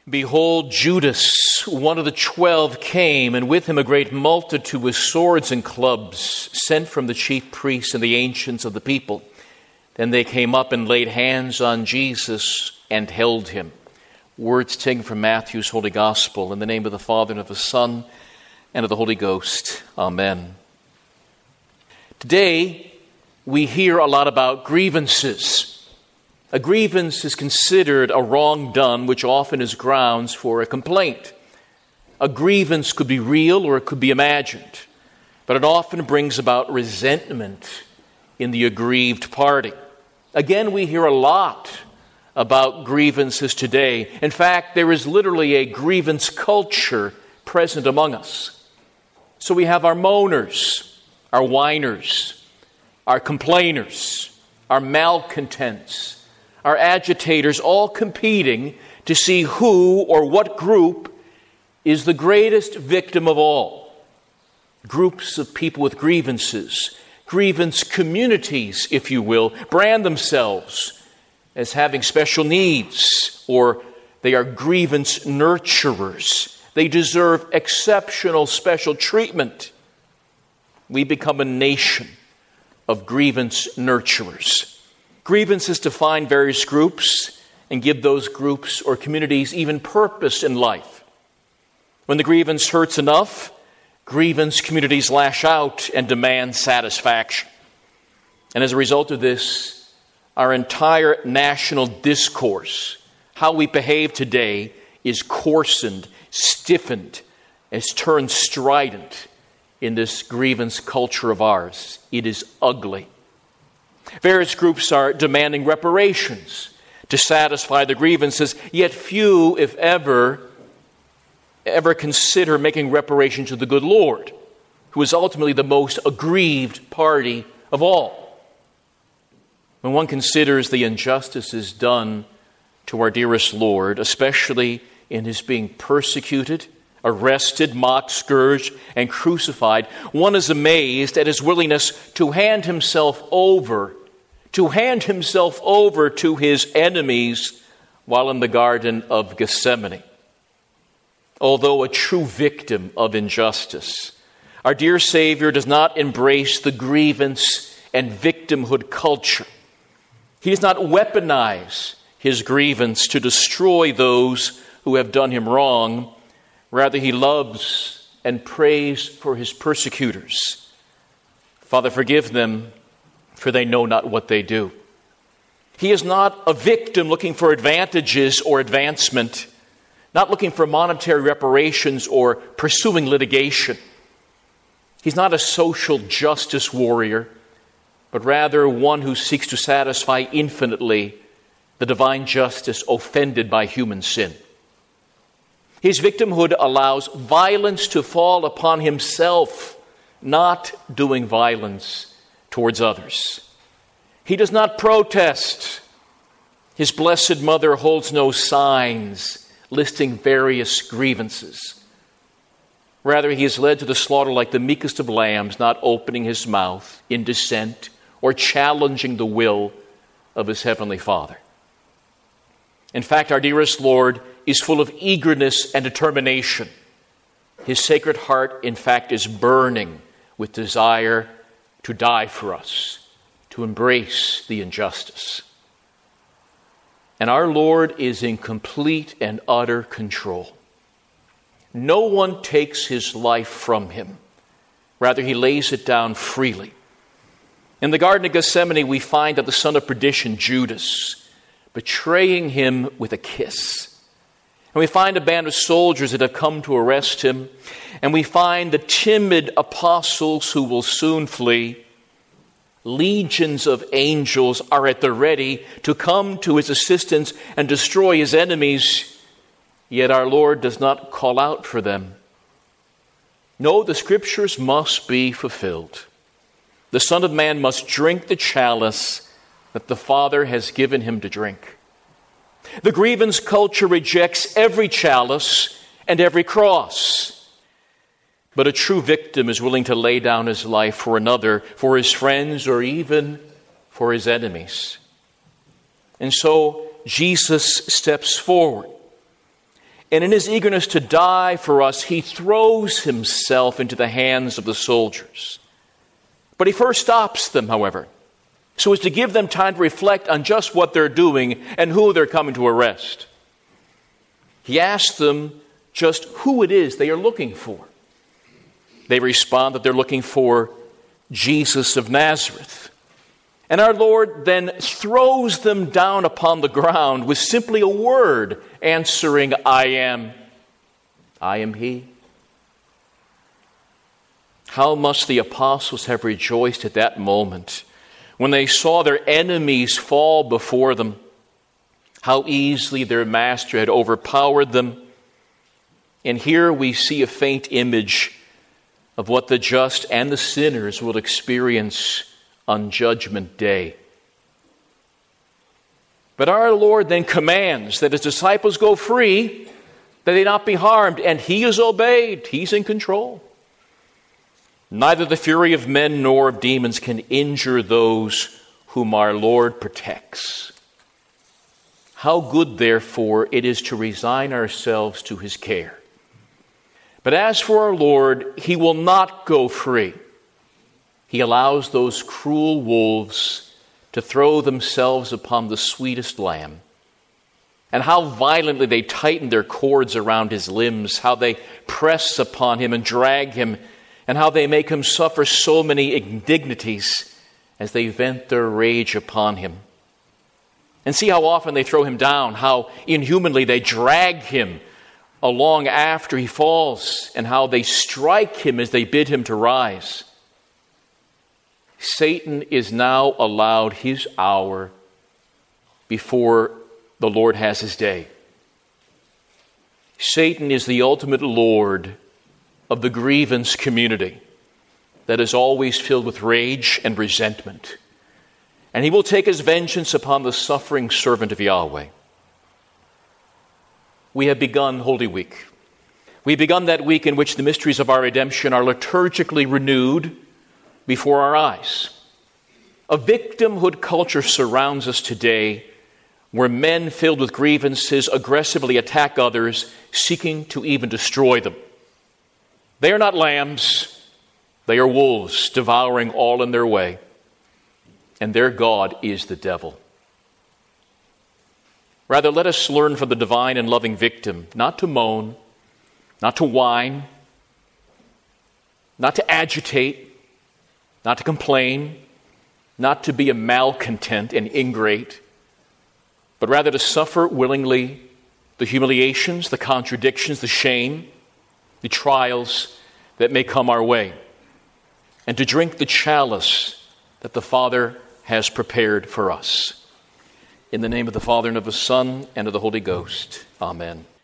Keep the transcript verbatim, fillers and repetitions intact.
Behold, Judas, one of the twelve, came, and with him a great multitude with swords and clubs, sent from the chief priests and the ancients of the people. Then they came up and laid hands on Jesus and held him. Words taken from Matthew's Holy Gospel. In the name of the Father, and of the Son, and of the Holy Ghost. Amen. Today, we hear a lot about grievances. A grievance is considered a wrong done, which often is grounds for a complaint. A grievance could be real or it could be imagined, but it often brings about resentment in the aggrieved party. Again, we hear a lot about grievances today. In fact, there is literally a grievance culture present among us. So we have our moaners, our whiners, our complainers, our malcontents, our agitators, all competing to see who or what group is the greatest victim of all. Groups of people with grievances, grievance communities, if you will, brand themselves as having special needs, or they are grievance nurturers. They deserve exceptional special treatment. We become a nation of grievance nurturers. Grievances define various groups and give those groups or communities even purpose in life. When the grievance hurts enough, grievance communities lash out and demand satisfaction. And as a result of this, our entire national discourse, how we behave today, is coarsened, stiffened, has turned strident in this grievance culture of ours. It is ugly. Various groups are demanding reparations to satisfy the grievances, yet few, if ever, ever consider making reparation to the good Lord, who is ultimately the most aggrieved party of all. When one considers the injustices done to our dearest Lord, especially in his being persecuted, arrested, mocked, scourged, and crucified, one is amazed at his willingness to hand himself over to hand himself over to his enemies while in the Garden of Gethsemane. Although a true victim of injustice, our dear Savior does not embrace the grievance and victimhood culture. He does not weaponize his grievance to destroy those who have done him wrong. Rather, he loves and prays for his persecutors. Father, forgive them, for they know not what they do. He is not a victim looking for advantages or advancement, not looking for monetary reparations or pursuing litigation. He's not a social justice warrior, but rather one who seeks to satisfy infinitely the divine justice offended by human sin. His victimhood allows violence to fall upon himself, not doing violence towards others. He does not protest. His Blessed Mother holds no signs listing various grievances. Rather, he is led to the slaughter like the meekest of lambs, not opening his mouth in dissent or challenging the will of his heavenly Father. In fact, our dearest Lord is full of eagerness and determination. His Sacred Heart, in fact, is burning with desire to die for us, to embrace the injustice. And our Lord is in complete and utter control. No one takes his life from him. Rather, he lays it down freely. In the Garden of Gethsemane, we find that the son of perdition, Judas, betraying him with a kiss. And we find a band of soldiers that have come to arrest him. And we find the timid apostles who will soon flee. Legions of angels are at the ready to come to his assistance and destroy his enemies. Yet our Lord does not call out for them. No, the Scriptures must be fulfilled. The Son of Man must drink the chalice that the Father has given him to drink. The grievance culture rejects every chalice and every cross. But a true victim is willing to lay down his life for another, for his friends, or even for his enemies. And so Jesus steps forward. And in his eagerness to die for us, he throws himself into the hands of the soldiers. But he first stops them, however, so as to give them time to reflect on just what they're doing and who they're coming to arrest. He asks them just who it is they are looking for. They respond that they're looking for Jesus of Nazareth. And our Lord then throws them down upon the ground with simply a word, answering, I am. I am he. How must the apostles have rejoiced at that moment when they saw their enemies fall before them. How easily their master had overpowered them. And here we see a faint image of what the just and the sinners will experience on Judgment Day. But our Lord then commands that his disciples go free, that they not be harmed, and he is obeyed. He's in control. Neither the fury of men nor of demons can injure those whom our Lord protects. How good, therefore, it is to resign ourselves to his care. But as for our Lord, he will not go free. He allows those cruel wolves to throw themselves upon the sweetest lamb. And how violently they tighten their cords around his limbs, how they press upon him and drag him, and how they make him suffer so many indignities as they vent their rage upon him. And see how often they throw him down, how inhumanly they drag him along after he falls, and how they strike him as they bid him to rise. Satan is now allowed his hour before the Lord has his day. Satan is the ultimate Lord of the grievance community that is always filled with rage and resentment. And he will take his vengeance upon the suffering servant of Yahweh. We have begun Holy Week. We've begun that week in which the mysteries of our redemption are liturgically renewed before our eyes. A victimhood culture surrounds us today, where men filled with grievances aggressively attack others, seeking to even destroy them. They are not lambs, they are wolves, devouring all in their way. And their God is the devil. Rather, let us learn from the divine and loving victim not to moan, not to whine, not to agitate, not to complain, not to be a malcontent and ingrate, but rather to suffer willingly the humiliations, the contradictions, the shame, the trials that may come our way, and to drink the chalice that the Father has prepared for us. In the name of the Father, and of the Son, and of the Holy Ghost. Amen.